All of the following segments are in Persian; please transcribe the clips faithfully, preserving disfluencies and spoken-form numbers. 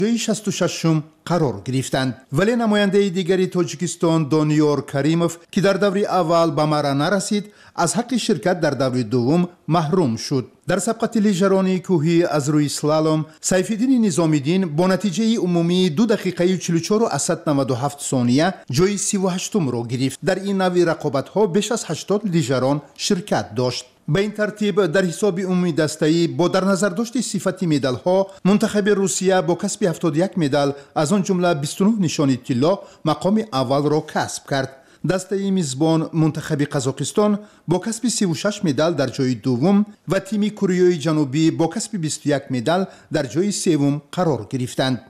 جای شصت و ششم قرار گرفتند. ولی نماینده دیگری تاجیکستان دانیار کریموف که در دوره اول به مرا نرسید از حق شرکت در دوره دوم محروم شد. در سبقت لیژرانی کوهی از روی سلالوم سیفالدین نظامی‌دین با نتیجه عمومی دو دقیقه و چهل و چهار و صد و نود و هفت ثانیه جای سی و هشتم را گرفت. در این نوع رقابت‌ها بیش از هشتاد لیژران شرکت داشت. به این ترتیب در حساب عمومی دسته‌ای با در نظر داشت صفت مدال‌ها منتخب روسیه با کسب هفتاد و یک مدال از آن جمله بیست و نه نشانی طلا مقام اول را کسب کرد. دسته میزبان منتخب قزاقستان با کسب سی و شش مدال در جای دوم و تیم کره جنوبی با کسب بیست و یک مدال در جای سوم قرار گرفتند.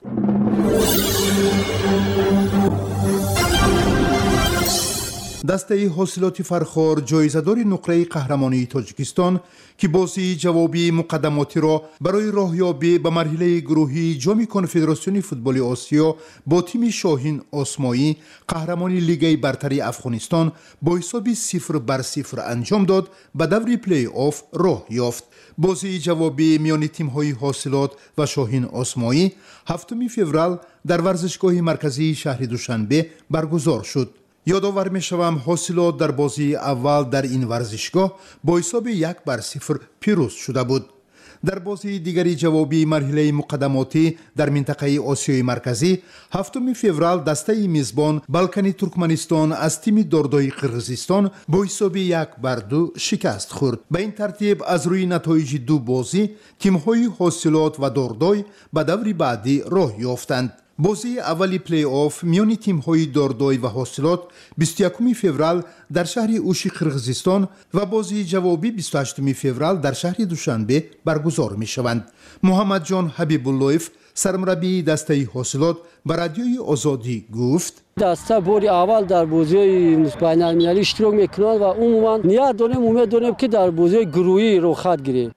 دسته حاصلات فرخار جایزه‌دار نقره قهرمانی تاجیکستان که بازی جوابی مقدماتی را برای راهیابی به مرحله گروهی جام کنفدراسیون فوتبال آسیا با تیم شاهین آسمایی قهرمانی لیگ برتر افغانستان با حساب صفر بر صفر انجام داد به دور پلی آف راه یافت. بازی جوابی میان تیم‌های حاصلات و شاهین آسمایی هفتم فوریه در ورزشگاه مرکزی شهر دوشنبه برگزار شد. یادآور می شوم حاصلات در بازی اول در این ورزشگاه با حساب یک بر صفر پیروز شده بود. در بازی دیگری جوابی مرحله مقدماتی در منطقه آسیای مرکزی هفتم فوریه دسته میزبان بالکانی ترکمنستان از تیم داردای قرغیزستان با حساب یک بر دو شکست خورد. به این ترتیب از روی نتایج دو بازی تیم‌های حاصلات و داردای به دور بعدی راه یافتند. بازی اولی پلی آف میان تیم‌های داردای و حاصلات بیست و یکم فوریه در شهر اوشی قرغیزستان و بازی جوابی بیست و هشتم فوریه در شهر دوشنبه برگزار می‌شوند. محمد جان حبیب اللهیف سرمربی دسته حاصلات به رادیوی آزادی گفت: دسته باری اول در بازی بین‌المللی اشتراک می‌کنند و عموما نیت داریم امید داریم که در بازی گروهی رو خط گیریم.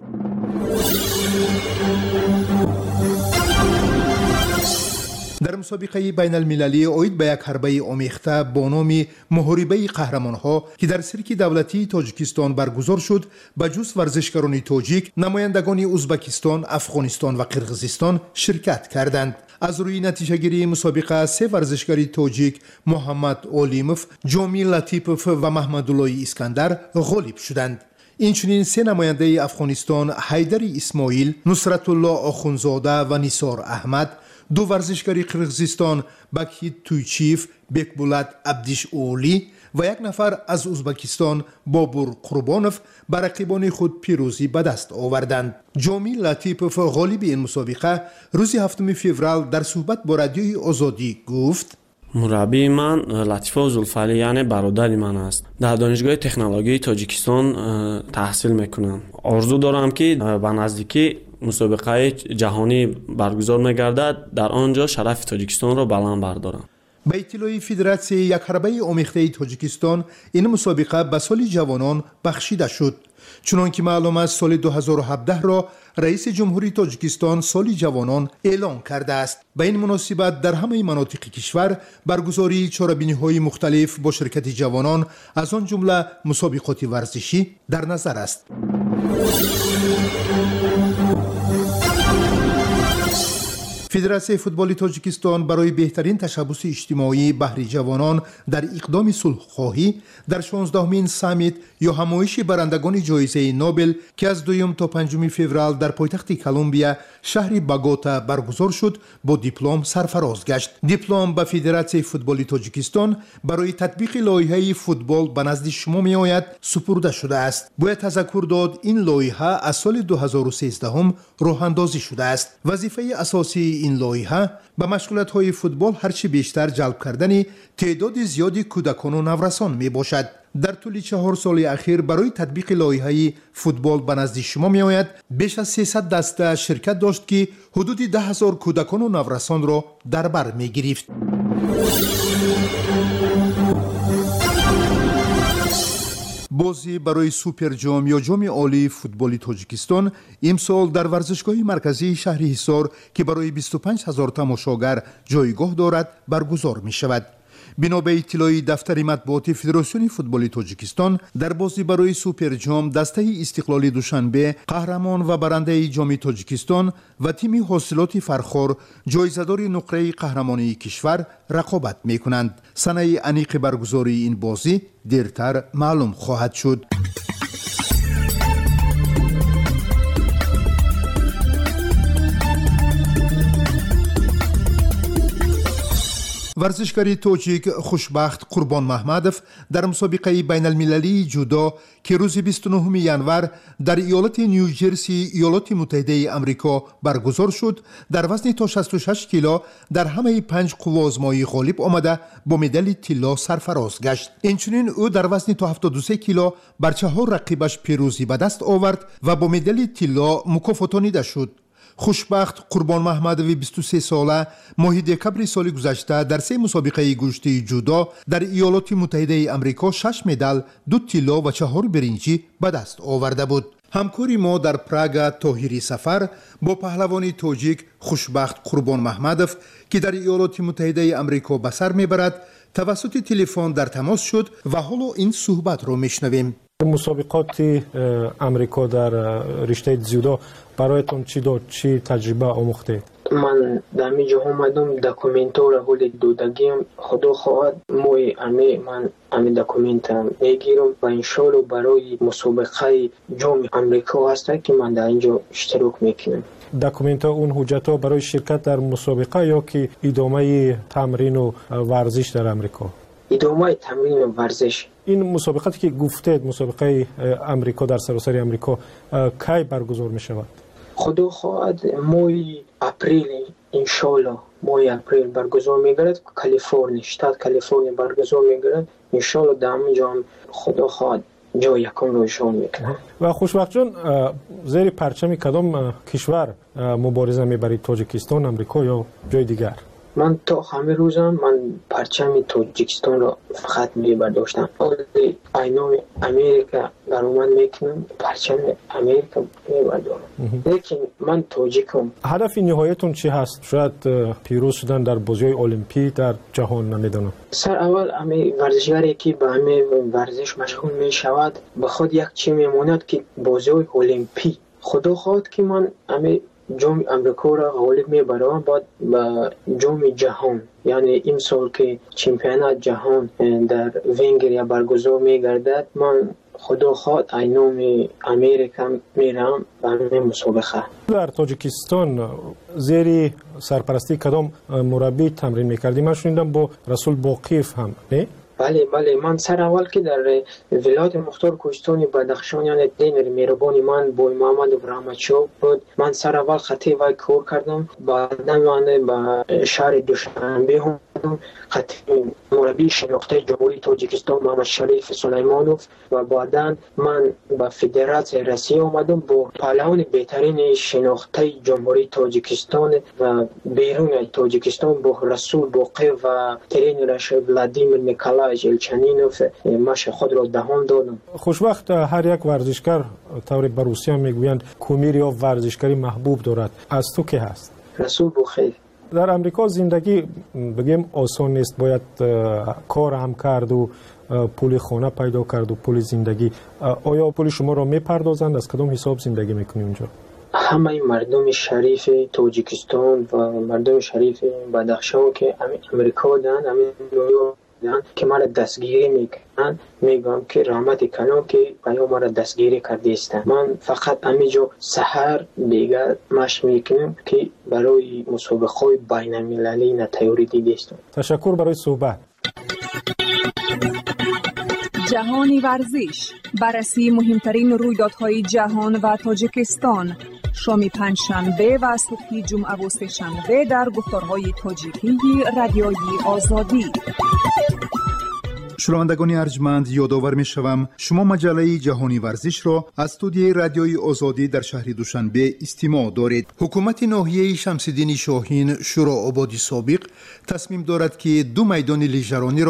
در مسابقه بین المللی اوید به یک حربه آمیخته با نام محاربه قهرمانها که در سرک دولتی تاجیکستان برگزار شد به جز ورزشکاران تاجیک نمایندگان ازبکستان، افغانستان و قرغیزستان شرکت کردند. از روی نتیجه گیری مسابقه سه ورزشکار تاجیک محمد اولیموف، جامی لطیپوف و محمدالله اسکندر غالب شدند. اینچنین سه نماینده افغانستان حیدر اسماعیل، نصرت الله آخونزاده و نیسار احمد، دو ورزشکار قرغیزستان بکهید تویچیف، بکبولت عبدیش اولی و یک نفر از ازبکستان بابور قربانوف بر رقیبان خود پیروزی به دست آوردند. جامی لطیپوف غالب این مسابقه روز هفتم فوریه در صحبت با رادیوی آزادی گفت: مربی من لطیفه زلفعلی یعنی برادر من است. در دانشگاه تکنولوژی تاجیکستان تحصیل میکنم. آرزو دارم که به نزدیکی مسابقه جهانی برگزار میگردد در آنجا شرف تاجیکستان را بلند بردارم. به اطلاع فدراسیون یک حربه آمیخته تاجیکستان این مسابقه به سال جوانان بخشیده شد. چنانکه معلوم است سال دو هزار و هفده را رئیس جمهوری تاجیکستان سال جوانان اعلام کرده است. به این مناسبت در همه مناطق کشور برگزاری چاره‌بینی‌های مختلف با شرکت جوانان از آن جمله مسابقات ورزشی در نظر است. فدراسیون فوتبال تاجیکستان برای بهترین تشبث اجتماعی بهر جوانان در اقدام صلح‌خواهی در شانزدهمین سامیت یا همایش برندگان جایزه نوبل که از دوم تا پنجم فوریه در پایتخت کلمبیا شهر باگوتا برگزار شد با دیپلم سرفراز گشت. دیپلم به فدراسیون فوتبال تاجیکستان برای تطبیق لایحه فوتبال به نزد شما می آید سپرده شده است. باید تذکر داد این لایحه از سال دو هزار و سیزده راه اندازی شده است. وظیفه اساسی این لایحه به مشغولیت‌های فوتبال هرچی بیشتر جلب کردن تعداد زیادی کودکان و نورسان می باشد. در طول چهار سال اخیر برای تطبیق لایحه فوتبال به نزد شما می آید بیش از سیصد دسته شرکت داشت که حدود ده هزار کودکان و نورسان را در بر می گرفت. بازی برای سوپر جام یا جام عالی فوتبال تاجیکستان امسال در ورزشگاه مرکزی شهر حصار که برای بیست و پنج هزار تماشاگر جایگاه دارد برگزار می شود. بنا به اطلاع دفتر مطبوعات فدراسیون فوتبال تاجیکستان، در بازی برای سوپر جام دسته استقلال دوشنبه قهرمان و برنده جام تاجیکستان و تیم حاصلات فرخار جایزه‌دار نقره قهرمانی کشور رقابت می‌کنند. سنه انیق برگزاری این بازی دیرتر معلوم خواهد شد. ورزشکاری تاجیک خوشبخت قربان محمدов در مسابقه بین المللی جودو که روز بیست و نهم ینور در ایالت نیوجرسی ایالات متحده آمریکا برگزار شد در وزن تا شصت و شش کیلو در همه پنج قوا آزمایی غالب آمده با مدال طلا سرفراز گشت. اینچنین او در وزن تا هفتاد و سه کیلو بر چهار رقیبش پیروزی به دست آورد و با مدال طلا مکافاتانیده شد. خوشبخت قربان محمدوی بیست و سه ساله ماه دکبر سال گذشته در سه مسابقه گشتی جودو در ایالات متحده آمریکا شش مدال، دو طلا و چهار برنجی به دست آورده بود. همکاری ما در پراگ طاهری سفر با پهلوانی تاجیک خوشبخت قربان محمدov که در ایالات متحده آمریکا به سر میبرد توسط تلفن در تماس شد و حالا این صحبت رو میشنویم. مسابقات آمریکا در رشته جودو برایتون چی داد؟ چی تجربه آموختید؟ من در اینجا اومدم دکومنتو را حول دودگیم خدا خواهد موی امی من امی دکومنتم میگیرم و انشالله برای مسابقه جام آمریکا هسته که من در اینجا اشتراک میکنم. دکومنت اون حجت ها برای شرکت در مسابقه یا که ادامه تمرین و ورزش در آمریکا؟ ادامه تمرین و ورزش. این مسابقاتی که گفتید مسابقه آمریکا در سراسر آمریکا کی برگزار می شود؟ خدا خواهد مای اپریل انشالله مای اپریل برگزار میگردد. کالیفرنیا شتات کالیفرنیا برگزار میگردد. انشالله در اونجا خدا خواهد جای یکم رو نشان میکنه. و خوشبخت جان زیر پرچم کدام کشور مبارزه میبرید؟ تاجیکستان، آمریکا یا جای دیگر؟ من تا همه روزم من پرچم تاجیکستان را فقط میبرداشتم. ولی اینام امریکا برآمد میکنم پرچم امریکا میبردارم. لیکن من تاجیکم. هدف نهایتون چی هست؟ شاید پیروز شدن در بازی المپی در جهان، نمیدونم. سر اول امی ورزشگری که به امی ورزش مشغول میشود به خود یک چی میماند که بازی المپی. خدا خواهد که من امی جام آمریکا را غالب میبرم بعد به جام جهان، یعنی این سال که چمپیونات جهان در ونگریا برگزار میگردد من خدا خواهد اینام امریکا میرم به همین مسابقه. در تاجیکستان زیر سرپرستی کدام مربی تمرین میکردی؟ من شنیدم با رسول باقیف هم، نه؟ بله بله من سر اول که در ولایت مختار کوهستانی بدخشان یعنی دینر میربانی من با محمد ابراهیمچو بود. من سر اول خطی وای کار کردم، بعدا من به شهر دوشنبه هم خطی مربی شناخته جمهوری تاجیکستان محمد شریف سلیمانوف و بعدا من به فدراسیون روسیه اومدم با پهلوان بهترین شناخته جمهوری تاجیکستان و بیرون تاجیکستان با رسول باقی و ترینرش ولادیمیر نیکولایویچ الچنینوف مش خود را دهان دادم. خوشبخت هر یک ورزشکار طور به روسیه میگویند کومیر یا ورزشکاری محبوب دارد، از تو که هست؟ رسول بخیر. در امریکا زندگی بگیم آسان نیست، باید کار هم کرد و پول خانه پیدا کرد و پول زندگی. آیا پول شما را میپردازند؟ از کدام حساب زندگی میکنی اونجا؟ همه مردم شریف تاجیکستان و مردم شریف بدخشان که امریکا دارند، امریکا که مرا دستگیری میکنن، میگم که رحمت کنم که باید مرا دستگیری کرده است. من فقط همینجا سحر دیگر مشق میکنم که برای مسابقه بین المللی نتیاری دیدم. تشکر برای صحبت. جهانی ورزش، بررسی مهمترین رویدادهای جهان و تاجیکستان، شام پنجشنبه و صبح جمعه و سه‌شنبه در گفتارهای تاجیکی رادیویی آزادی. شنوندگان ارجمند، یادآور می‌شوم شما مجله جهانی ورزش را از استودیوی رادیوی آزادی در شهر دوشنبه استماع دارید. حکومت ناحیه شمس‌الدین شاهین شورا آبادی سابق تصمیم دارد که دو میدان لیژرانی را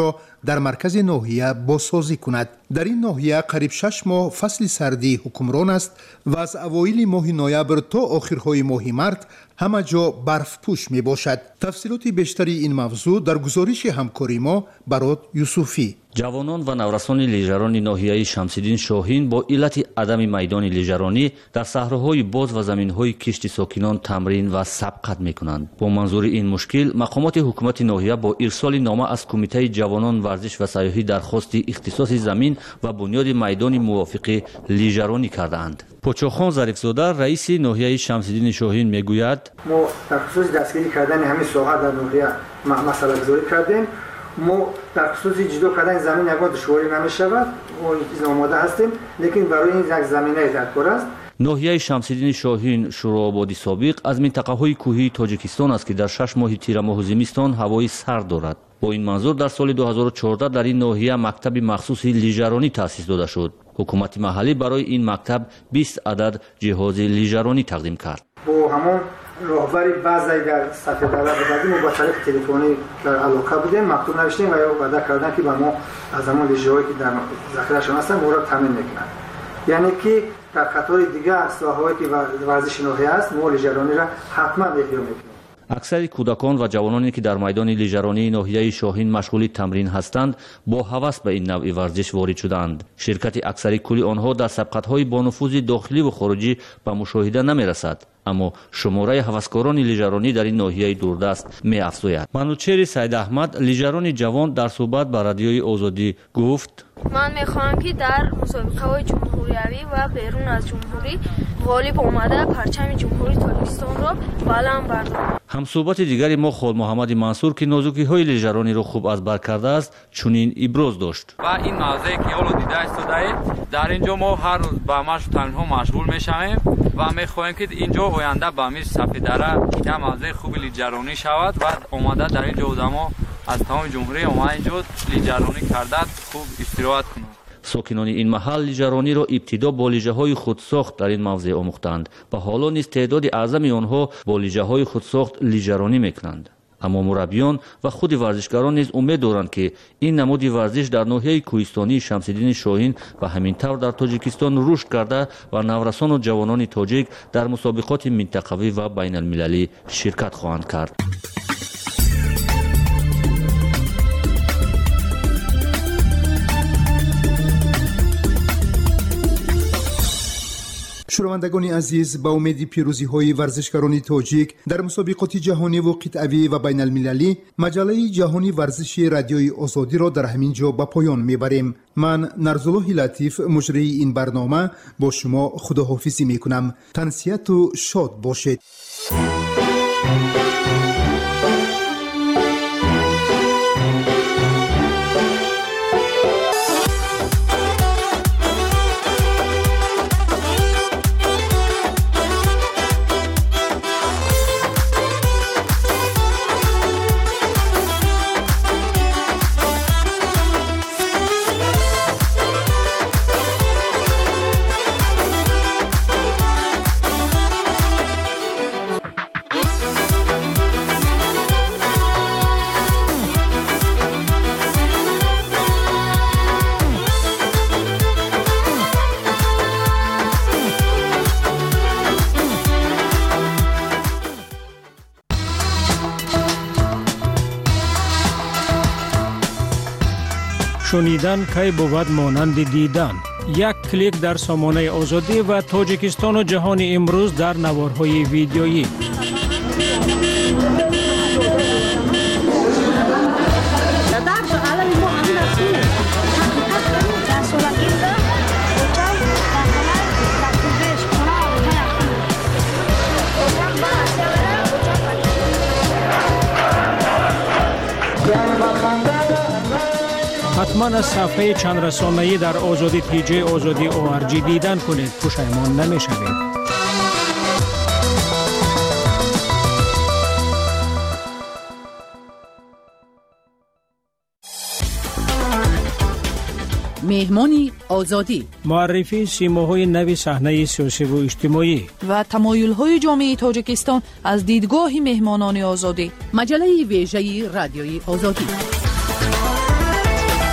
در مرکز ناحیه بازسازی کند. در این ناحیه قریب شش ماه فصل سردی حکمران است و از اوایل ماه نوامبر تا آخرهای ماه مارت همه جا برف پوش می باشد. تفصیلات بیشتری این موضوع در گزارش همکاری ما برات یوسفی. جوانان و نورسان لیژرانی ناحیه شمس‌الدین شاهین با علت عدم میدان لیژرانی در صحراهای باز و زمین‌های کشت ساکنان تمرین و سبقت می‌کنند. با منظور این مشکل مقامات حکومت ناحیه با ارسال نامه از کمیته جوانان ورزش و سیاحی درخواست اختصاص زمین و بنیاد میدان موافق لیژرانی کردند. پوچوخان ظریفزاده رئیس ناحیه شمس‌الدین شاهین میگوید ما در خصوص دستگیری کردن همین ساحه در ناحیه مسئله گذاری کردیم. ما در خصوص جدا کردن زمین نگاه دشواری نمی‌شود. ما آماده هستیم، لیکن برای این یک زمینه در کار است. ناحیه شمس‌الدین شاهین شورابادی سابق از منطقه‌های کوهی تاجیکستان است که در شش ماه تیر ماه زمستان هوای سرد دارد. با این منظور در سال دو هزار و چهارده در این ناحیه مکتب مخصوص لیژرانی تأسیس داده شد. حکومت محلی برای این مکتب بیست عدد جهاز لیژرانی تقدیم کرد. با همون راهبری بعضی در سطح دولت بودیم و با طریق تلفنی در علاقه بودیم، مکتوب نوشتیم و وعده کردن که با ما از همون لیژرهایی که در ذخیره‌شان هستن ما را تامین میکنند. یعنی که در قطار دیگر ساحه‌هایی که ورزش ناحیه است ما لیژرانی را حتما احیا میکنیم. اکثر کودکان و جوانانی که در میدان لیژرانی ناحیه شاهین مشغول تمرین هستند با هوس به این نوع ورزش وارد شدند. شرکت اکثر کل آنها در سبقت‌های با نفوذ داخلی و خارجی به مشاهده نمی‌رسد، اما شماره هوسکاران لیژرانی در این ناحیه دوردست می‌افزاید. منوچهر سید احمد لیژران جوان در صحبت با رادیوی آزادی گفت: من می‌خواهم که در مسابقه‌های جمهوریوی و بیرون از جمهوری غالب آمده پرچم جمهوری تاجیکستان را بلند بردارم. همصحبت دیگری ما خال محمد منصور که نازکی‌های لیژرانی را خوب از بر کرده است چنین ابراز داشت. و این موضوعی که اولو دیده استودید در اینجا ما هر روز با مشق تمرین‌ها مشغول می‌شویم و می‌خواهیم که اینجا آینده با میز صفی دره یک موضوع خوب لیژرانی شود و آمده در اینجا آدم‌ها از تمام جمهوری اومد اینجا لیژرانی کرده خوب استراحت کنند. ساکنان این محل لیژرانی را ابتدا با لیژه‌های خودساخت در این موضع آموختند و حالا نیز تعداد اعظم آنها با لیژه‌های خودساخت لیژرانی میکنند. اما مربیان و خود ورزشکاران نیز امید دارند که این نماد ورزش در ناحیه کوهستانی شمس‌الدین شاهین و همینطور در تاجیکستان رشد کرده و نورسان و جوانان تاجیک در مسابقات منطقوی و بین المللی شرکت خواهند کرد. شنوندگان عزیز، با امید پیروزی های ورزشکاران تاجیک در مسابقات جهانی و قطعی و بین المللی، مجله جهانی ورزشی رادیوی آزادی را در همین جا به پایان میبریم. من نرزالله لطیف مجری این برنامه با شما خداحافظی میکنم. تنسیت و شاد باشید. شنیدن کی بود مانند دیدن. یک کلیک در سامانه آزادی و تاجیکستان و جهان امروز در نوارهای ویدیویی. حتما از صفحه چند رسانه‌ای در آزادی تی جی آزادی او آر جی دیدن کنید، پشیمان نمی‌شوید. مهمانی آزادی، معرفی سیماهای نوی صحنه سیاسی و اجتماعی و تمایل‌های جامعه تاجیکستان از دیدگاه مهمانان آزادی. مجله ویژه رادیوی آزادی.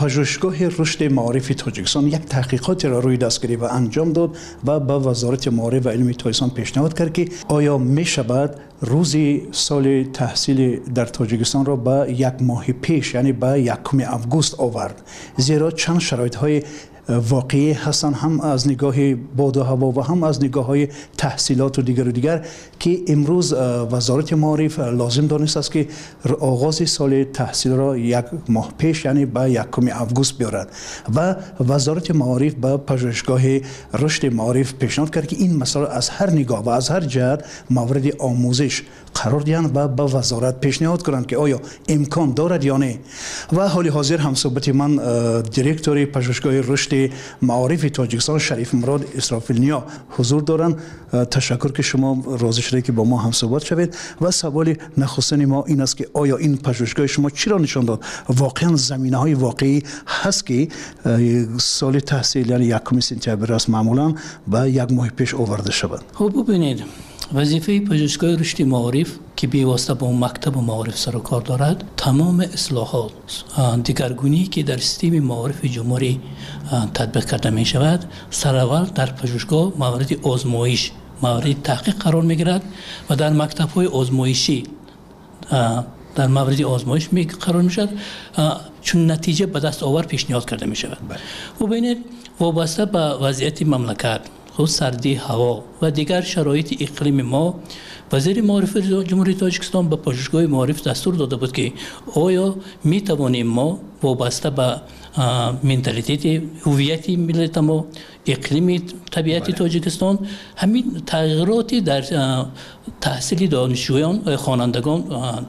پژوهشگاه رشد معارف تاجیکستان یک تحقیقات را روی دست گرفت و انجام داد و به وزارت معارف و علم تاجیکستان پیشنهاد کرد که آیا می شود روز سال تحصیل در تاجیکستان را به یک ماه پیش یعنی به یکم اوگوست آورد، زیرا چند شرایط های واقعی هستن، هم از نگاه باد و هوا و هم از نگاه های تحصیلات و دیگر و دیگر که امروز وزارت معارف لازم دانست است که آغاز سال تحصیل را یک ماه پیش یعنی به یکم اوگوست بیارد و وزارت معارف به پژوهشگاه رشد معارف پیشنهاد کرد که این مسئله از هر نگاه و از هر جهت مورد آموزش قرار دهند و به وزارت پیشنهاد کنند که آیا امکان دارد یا نه. و حال حاضر هم صحبت من دیرکتور پژوهشگاه رشد معارف تاجیکستان شریف مراد اسرافیل نیا حضور دارند. تشکر که شما راضی شده که با ما هم صحبت شوید و سوال نخستین ما این است که آیا این پژوهشگاه شما چی را نشان داد؟ واقعا زمینه های واقعی هست که سال تحصیل یعنی یکم سپتامبر است معمولا و یک ماه پیش آورده شود؟ خب ببینید، وظیفه پژوهشگاه رشد معارف که بیواسطه با مکتب معارف سر و کار دارد، تمام اصلاحات دیگرگونی که در سیستم معارف جمهوری تطبیق کرده می شود سراول در پژوهشگاه مورد آزمایش مورد تحقیق قرار می گیرد و در مکتب های آزمایشی در مورد آزمایش می قرار می شود چون نتیجه به دست آور پیشنهاد کرده می شود. و ببینید وابسته به وضعیت مملکت، خود سردی هوا و دیگر شرایط اقلیم ما، وزیر معارف جمهوری تاجیکستان به پژوهشگاه معارف دستور داده بود که آیا می توانیم ما وابسته به منتالیته هویت ملت ما، اقلیم طبیعت تاجیکستان، همین تغییراتی در تحصیل دانشجویان و خوانندگان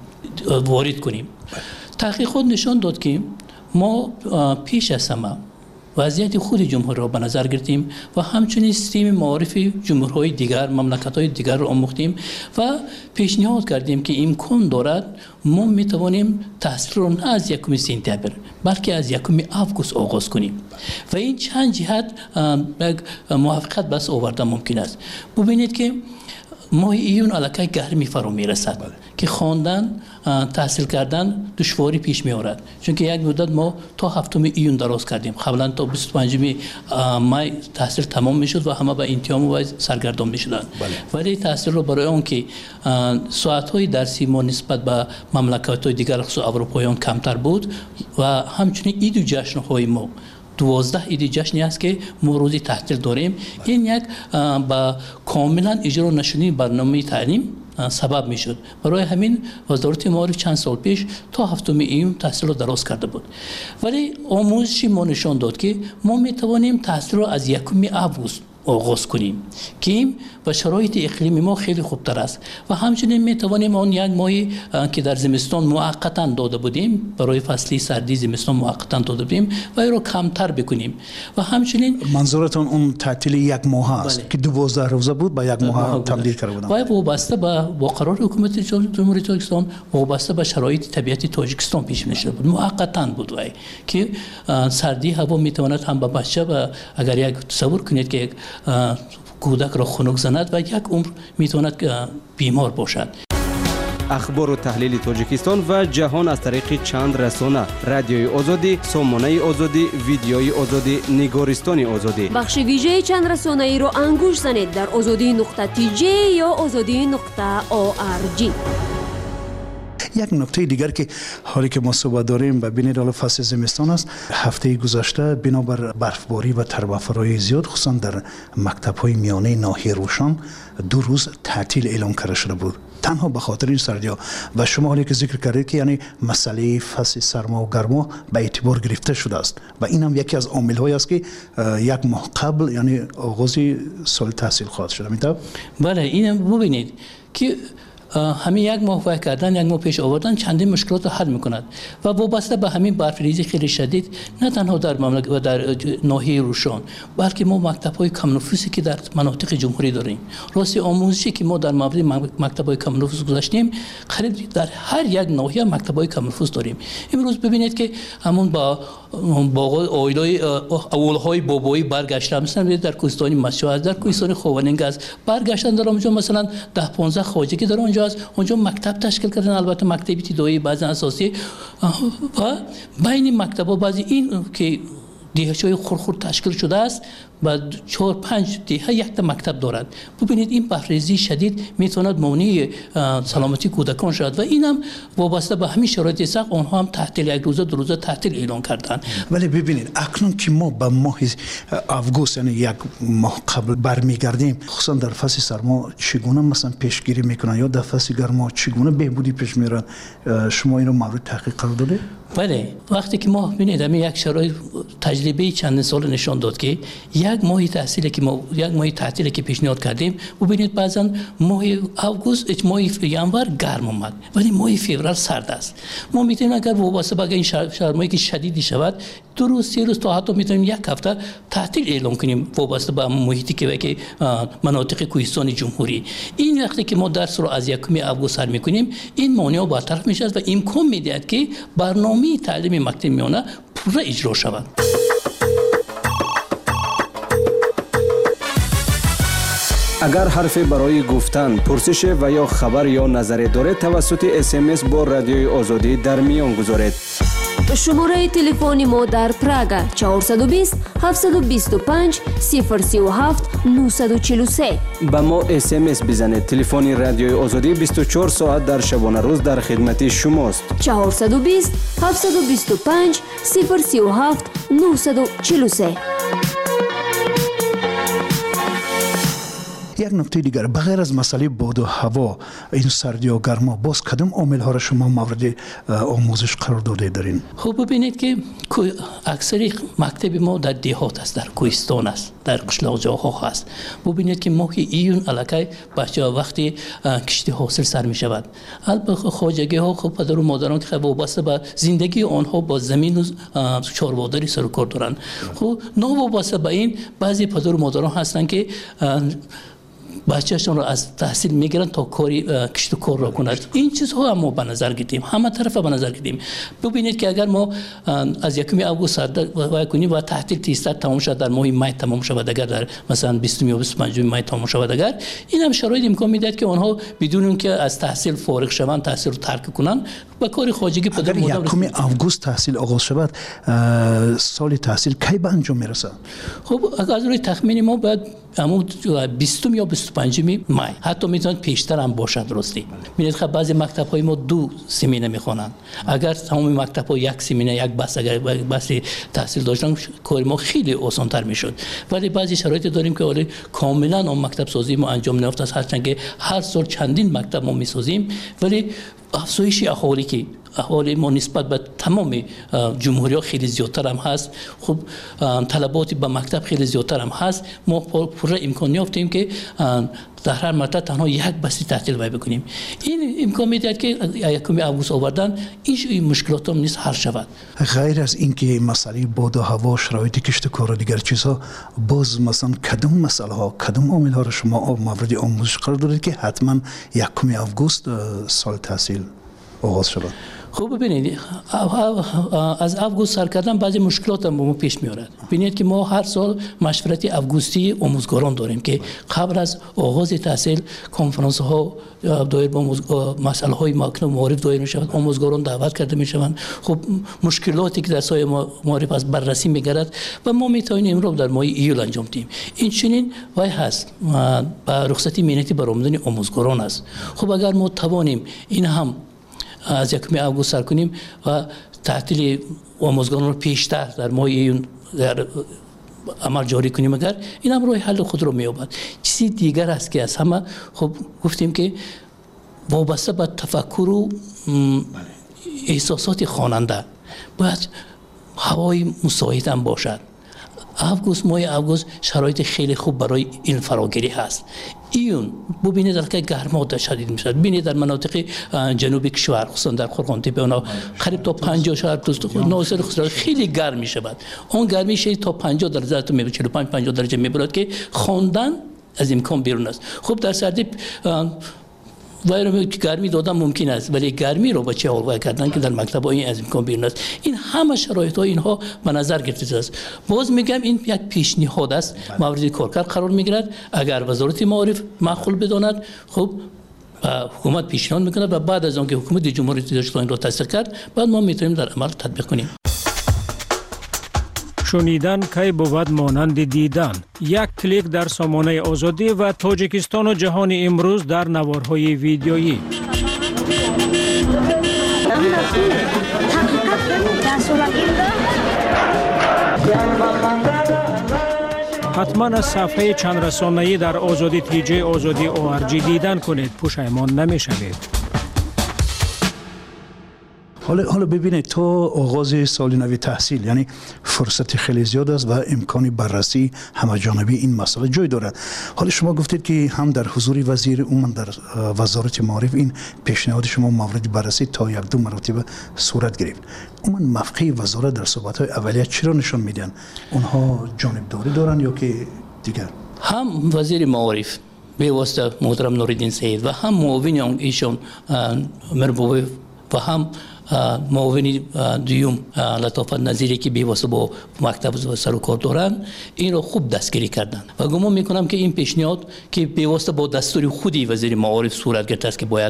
وارد کنیم. تحقیقات نشان داد که ما پیش از همه وضعیت خود جمهوری را به نظر گرفتیم و همچنین سیستم معارف جمهورهای دیگر مملکت‌های دیگر را آموختیم و پیشنهاد کردیم که امکان دارد ما میتوانیم تحصیل را نه از یکم سپتامبر بلکه از یکم اوگوست آغاز کنیم و این چند جهت موافقت بس آورده ممکن است. ببینید که ماه ایون الکی گرمی فرا میرسد که خواندن تحصیل کردن دشواری پیش می آورد، چون که یک مدت ما تا هفتم ایون دراز کردیم، قبلا تا بیست و پنجم مای تحصیل تمام می شد و همه به انتیام و سرگردان می شدند. ولی تحصیل رو برای اون که ساعت های درسی ما نسبت به مملکت های دیگر خصوص اروپاییان کمتر بود و همچنین عید و جشن های ما دوازده عید جشنی است که ما روزی تعطیل داریم. این یک با کاملا اجرا نشدن برنامه تعلیم سبب می شد. برای همین وزارت معارف چند سال پیش تا هفتم ایون تحصیل را دراز کرده بود. ولی آموزشی ما نشان داد که ما می توانیم تحصیل را از یکم اوگوست آغاز کنیم که و شرایط اقلیمی ما خیلی خوبتر است و همچنین می توانیم آن یک ماهی که در زمستان موقتا داده بودیم برای فصلی سردی زمستان موقتا داده بودیم و این را کمتر بکنیم و همچنین منظورتون اون تعطیل یک ماه است بله. که دوازده روزه بود با یک ماه تبدیل کرده بودن و وابسته به با قرار حکومت جمهوری تاجیکستان وابسته به شرایط طبیعت تاجیکستان پیش نشده بود، موقتا بود وای که سردی هوا می تواند هم به بچه و اگر یک تصور کنید که یک کودک را خنک زند و یک عمر میتواند بیمار باشد. اخبار و تحلیل تاجیکستان و جهان از طریق چند رسانه: رادیوی آزادی، سامانه آزادی، ویدیوی آزادی، نگارستان آزادی. بخش ویژه چند رسانه ای را انگوش زنید در آزادی نقطه تی جی یا آزادی نقطه او آر جی. یک نکته دیگر که حالی که ما صحبت داریم و ببینید حالا فصل زمستان است، هفته گذشته بنابر برفباری و تربفرای زیاد خصوصا در مکتب‌های میانه ناحیه روشن دو روز تعطیل اعلام کرده شده بود تنها به خاطر این سردی‌ها و شما حالی که ذکر کردید که یعنی مسئله فصل سرما و گرما به اعتبار گرفته شده است و این هم یکی از عامل‌هایی است که یک ماه قبل یعنی آغاز سال تحصیل خواهد شد. میتاب بله این ببینید که همین یک ماه وقت کردن یک ماه پیش آوردن چندین مشکلات رو حل میکند و وابسته به همین برفریزی خیلی شدید نه تنها در مملکت و در ناحیه روشن بلکه ما مکتب‌های کم نفوذی که در مناطق جمهوری داریم، راستی آموزشی که ما در مورد مکتب‌های کم نفوذ گذاشتیم قریب در هر یک ناحیه مکتب‌های کم نفوذ داریم. امروز ببینید که همون با با اویلای اولهای بابایی برگشتن مثلا در کوهستان مشهد در کوهستان خواننگ است برگشتن در اونجا مثلا ده پانزده خواجه که در اونجا اونجاست. اونجا مکتب تشکیل کردن، البته مکتب ابتدایی بعضی اساسی و بین مکتب‌ها بعضی این که دهه‌های خردخرد تشکیل شده است و چهار پنج دهه یک تا مکتب دارد. ببینید این بهره‌ریزی شدید میتواند مانع سلامتی کودکان شود و اینم وابسته به همین شرایط سخت آنها هم تعطیل یک روزه دو روزه تعطیل اعلان کردند. ولی ببینید اکنون که ما به ماه آگوست یعنی یک ماه قبل برمیگردیم، خصوصا در فصل سرما چگونه مثلا پیشگیری میکنن یا در فصل گرما چگونه بهبودی پیش میرن؟ شما اینو مورد تحقیق قرار دادید؟ بله، وقتی که ما ببینید همین یک شرایط تجربه چند سال نشان داد که یک ماه تحصیلی که ما یک ماه تعطیلی که پیشنهاد کردیم، ببینید بعضا ماه آگوست ماه ینور گرم اومد ولی ماه فوریه سرد است. ما میتونیم اگر وابسته به این سرمایی که شدیدی شود دو روز سه روز تا حتی میتونیم یک هفته تعطیل اعلام کنیم وابسته به محیطی که که مناطق کوهستان جمهوری. این وقتی که ما درس رو از یکم آگوست سر میکنیم این مانع برطرف میشه و امکان میدهد که برنامه تعلیم مکتب میانه پوره اجرا شود. اگر حرفی برای گفتن، پرسش و یا خبر یا نظری دارید توسط اس ام اس با رادیوی آزادی در میان گذارید. شماره تلفن ما در پراگ چهارصد و بیست هفتصد و بیست و پنج صفر سی و هفت نهصد و چهل و سه. با ما اس ام اس بزنید. تلفن رادیوی آزادی بیست و چهار ساعت در شبانه روز در خدمت شماست. چهارصد و بیست هفتصد و بیست و پنج صفر سی و هفت نهصد و چهل و سه. یک نکته دیگر بغیر از مسئله باد و هوا، این سردی و گرما، باز کدام عامل ها را شما مورد آموزش قرار داده دارین؟ خب ببینید که اکثر مکتب ما در دیهات است، در کوهستان است، در قشلاق جاها هست. ببینید که ماه ایون علاقه بچه‌ها وقتی کشتی حاصل سر می شود، البته خواجگی ها خب پدر و مادران که وابسته به زندگی آنها با زمین و چارواداری سر و کار دارند. خب نوابسته به این بعضی پدر و مادران هستند که بچه‌شون رو از تحصیل میگیرن تا کاری کشت و کار را کند. این چیزها هم ما به نظر گرفتیم، همه طرف به نظر گرفتیم. ببینید که اگر ما از یکم آگوست وای کنیم و تعطیل تیستر تمام شد در ماه می تمام شود، اگر در مثلا بیستم یا بیست و پنجم می تمام شود، اگر این هم شرایط امکان میدهد که آنها بدون اینکه از تحصیل فارغ شوند تحصیل رو ترک کنن و کار خواجگی پدر مادر. اگر یکم آگوست تحصیل آغاز شود، سال تحصیل کی به انجام میرسه؟ خب از روی تخمین ما باید اما بیستم یا بیست و پنجم می حتی میتواند پیشتر هم باشد. درستی می‌بینید خب بعضی مکتب‌های ما دو سمینه می‌خوانند. اگر تمام مکتب‌ها یک سمینه یک بس اگر بس تحصیل داشتن کار ما خیلی آسان‌تر می‌شد. ولی بعضی شرایط داریم که ولی کاملا اون مکتب سازی ما انجام نیافته است، هرچند که هر سال چندین مکتب ما می‌سازیم ولی افزایش اهالی که اهالی ما نسبت به تمام جمهوری ها خیلی زیادتر هم هست. خب طلباتی به مکتب خیلی زیادتر هم هست. ما پوره امکان یافتیم که در هر مرتبه تنها یک بسی تعطیل وای بکنیم. این امکان میدهد که یکم آگوست آوردن این مشکلات هم نیست حل شود. غیر از اینکه مسئله باد و هوا، شرایط کشت و کار و دیگر چیزها، باز مثلا کدام مسئله ها کدام عامل ها را شما مورد آموزش قرار دادید که حتما یکم آگوست سال تحصیل آغاز شود؟ خب ببینید از آگوست سر کردن بعضی مشکلات هم ما پیش میاد. ببینید که ما هر سال مشورت آگوستی آموزگاران داریم که قبل از آغاز تحصیل کنفرانس ها دایر با مسائل های مکنون معارف دایر می شود، آموزگاران دعوت کرده می شوند. خب مشکلاتی که در سایه معارف از بررسی میگردد و ما می توانیم امروز در ماه ایول انجام دهیم. این چنین وای هست با رخصتی مهنتی برآمدن آموزگاران است. خب اگر ما توانیم این هم از یکم آگوست سر کنیم و تعطیل آموزگاران رو پیشتر در ماه ایون در عمل جاری کنیم، اگر این هم روی حل خود رو می‌یابد. چیزی دیگر است که از همه خب گفتیم که وابسته به تفکر و احساسات خواننده باید هوای مساعد هم باشد. آگوست ماه آگوست شرایط خیلی خوب برای این فراگیری هست. ایون ببینید در که گرما شدید میشد. ببینید در مناطق جنوبی کشور خصوصا در خرقانتیپه اونا قریب تا پنجاه شهر ناصر خسرو خیلی گرم میشود. اون گرمی شد تا پنجاه درجه تا چهل و پنج پنجاه درجه میبرد که خواندن از امکان بیرون است. خب در سردی وای گرمی دادن ممکن است ولی گرمی رو با چه حال کردن که در مکتب این از امکان بیرون است. این همه شرایط ها اینها به نظر گرفته است. باز میگم این یک پیشنهاد است، مورد کارکرد قرار میگیرد. اگر وزارت معارف معقول بداند خب حکومت پیشنهاد میکنه و بعد از آنکه حکومت جمهوری اسلامی را تصدیق کرد بعد ما میتونیم در عمل تطبیق کنیم. شنیدن کی بود مانند دیدن. یک کلیک در سامانه آزادی و تاجیکستان و جهان امروز در نوارهای ویدیویی. حتما از صفحه چند رسانه‌ای در آزادی تی جی آزادی او آر جی دیدن کنید، پشیمان نمی‌شوید. حالا حالا ببینید تا آغاز سال نو تحصیل یعنی فرصت خیلی زیاد است و امکان بررسی همه‌جانبه این مسئله جای دارد. حالا شما گفتید که هم در حضور وزیر عموما در وزارت معارف این پیشنهاد شما مورد بررسی تا یک دو مرتبه صورت گرفت. عموما موقع وزارت در صحبت‌های اولیه چرا نشان میدن؟ اونها جانبداری دارن یا که دیگر؟ هم وزیر معارف به واسطه محترم نوردین سید و هم معاون ایشون مربوب و هم معاون دیوم لطافت نظیری که بیواسطه با مکتب سر و کار دارن این رو خوب دستگیری کردن و گمان میکنم که این پیشنهاد که بیواسطه با دستور خودی وزیر معارف صورت گرفته است که باید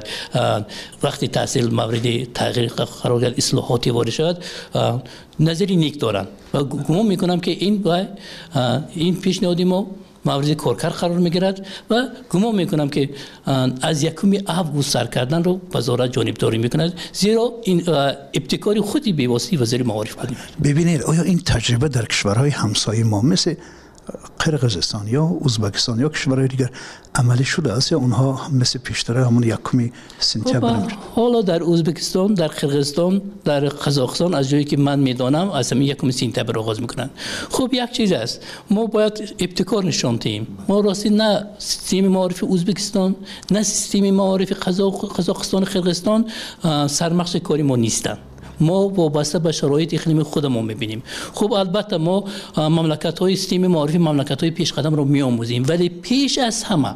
وقتی تحصیل مورد تغییر قرار گرفت اصلاحاتی وارد شود نظری نیک دارن و گمان میکنم که این باید این پیشنهادی ما مورد کارکرد قرار میگیرد و گمان میکنم که از یکم آگوست سر کردن رو وزارت جانبداری میکند زیرا این ابتکاری خودی به واسطه وزیر معارف بود. ببینید آیا این تجربه در کشورهای همسایه ما مثل قرقیزستان یا ازبکستان یا کشورهای دیگر عملی شده است یا اونها مثل پیشتر همون یکم سپتامبر؟ حالا در ازبکستان، در قرقیزستان، در قزاقستان از جایی که من میدانم از همین یکم سپتامبر آغاز میکنن. خب یک چیز است ما باید ابتکار نشان دهیم. ما راستی نه سیستم معارف ازبکستان نه سیستم معارف قزاقستان قرقیزستان سرمخش کاری ما نیستن. ما وابسته به شرایط اقلیمی خودمون میبینیم. خب البته ما مملکت های سیستم معارفی مملکت های پیش قدم رو میآموزیم ولی پیش از همه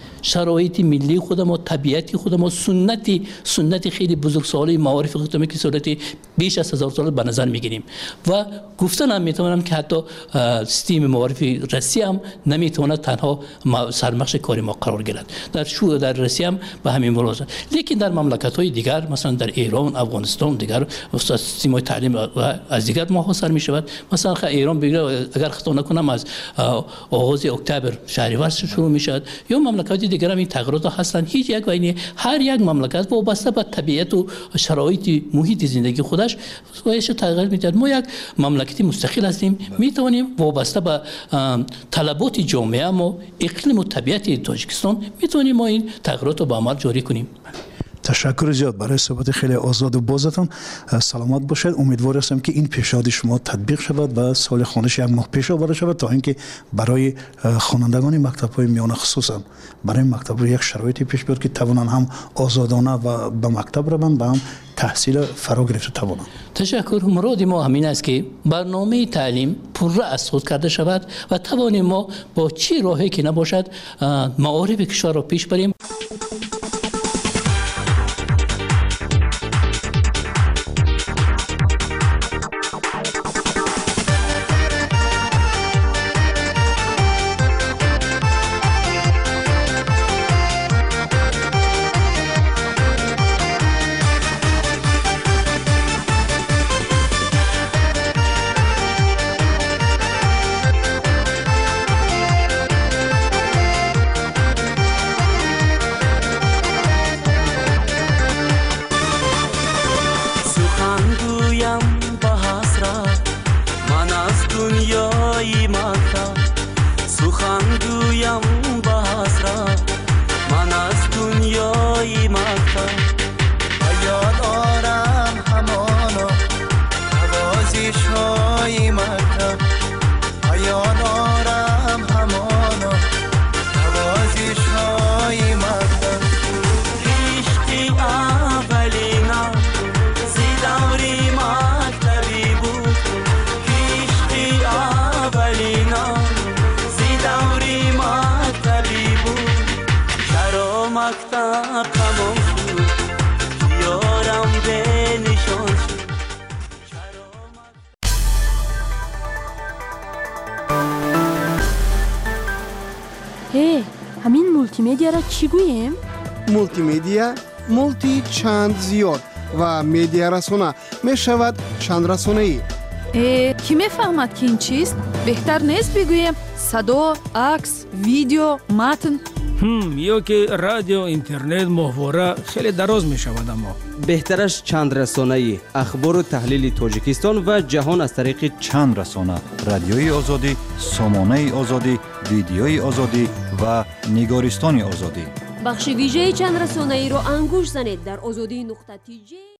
شرایط ملی خودمون، طبیعتی خودمون، سنتی سنت خیلی بزرگسالی معارف خودمون که سنتی بیش از هزار سال به نظر میگیریم و گفتن هم میتونم که حتی سیستم معارفی روسیه هم نمیتونه تنها سرمخش کاری ما قرار گیرد. در شو در روسیه هم به همین موضوع، لیکن در مملکت های دیگر مثلا در ایران، افغانستان دیگر سیستم تعلیم از دیگر ماها سر میشود. مثلا ایران بگیره اگر خطا نکنم از آغاز اکتبر شهریور شروع میشد یا مملکت دیگر هم این تغییرات هستند. هیچ یک وینی هر یک مملکت وابسته به طبیعت و شرایط محیط زندگی خودش وایش تغییر میدهد. ما یک مملکتی مستقل هستیم، میتونیم وابسته به طلبات جامعه ما، اقلیم و طبیعت تاجیکستان میتونیم ما این تغییرات رو به عمل جاری کنیم. تشکر زیاد برای صحبت خیلی آزاد و بازتان. سلامت باشید. امیدوار هستم که این پیشنهاد شما تطبیق شود و سال خوانش یک ماه پیش آورده شود تا اینکه برای خوانندگان مکتب‌های میانه خصوصا برای مکتب یک شرایطی پیش بیاد که توانن هم آزادانه و به مکتب روند و هم تحصیل فرا گرفته توانند. تشکر. مراد ما همین است که برنامه تعلیم پررأس از خود کرده شود و توانیم ما با چی راهی که نباشد معارف کشور را پیش بریم. هی، همین مولتی میدیا را چی گوییم؟ مولتی میدیا، مولتی چند زیاد و میدیا رسانه می شود چند رسانه ای. کی میفهمد که این چیست؟ بهتر نیست بگویم صدا، عکس، ویدیو، متن؟ هم یا که رادیو، اینترنت، محوره خیلی دراز می شود. اما بهترش چند رسانه‌ای اخبار و تحلیل تاجیکستان و جهان از طریق چند رسانه: رادیوی آزادی، سامانه آزادی، ویدیوی آزادی و نگارستان آزادی. بخش ویژه چند رسانه‌ای رو انگوش زنید در آزادی نقطه تی جی.